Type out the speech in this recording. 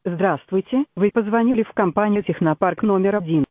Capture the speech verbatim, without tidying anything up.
Здравствуйте, вы позвонили в компанию «Технопарк» номер один.